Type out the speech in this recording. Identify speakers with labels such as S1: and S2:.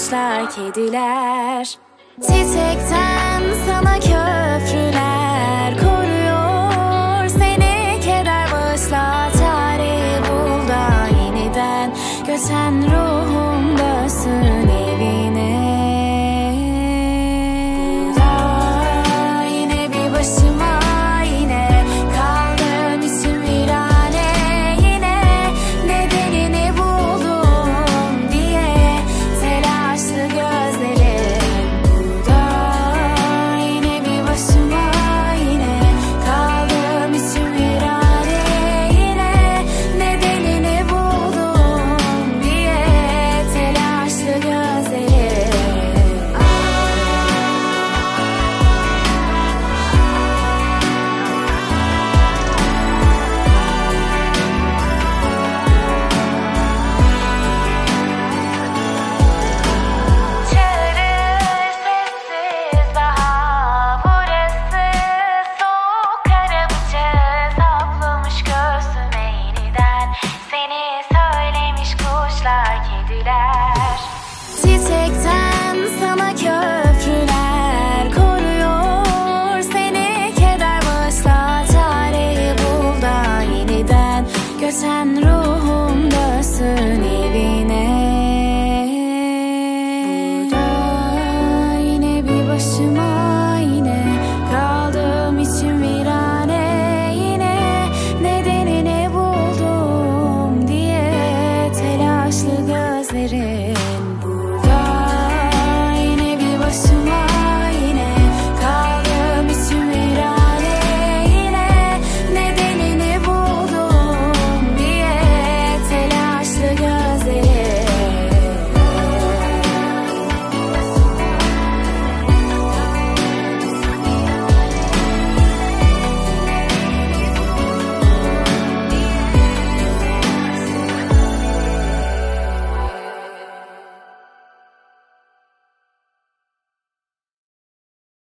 S1: kuşlar, kediler. Çiçekten sana köprüler koruyor seni, keder bağışla, çare bul da yeniden göçen ruhum dönsün evine. Burada yine bir başıma, yine kaldım içim virane, yine nedenini buldum diye telaşlı gözlerim. Burada yine bir başıma, yine kaldım içim virane, yine nedenini buldum diye telaşlı gözlerim. Çağırır sessiz daha burası, soğuk kara bıçağı saplamış göğsüme yeniden, seni söylemiş kuşlar, kediler. Çiçekten sana köprüler koruyor seni, keder bağışla, çare bul da yeniden göçen ruhum dönsün evine. Burada yine bir başıma, yine kaldım içim virane, yine nedenini buldum diye telaşlı gözlerin.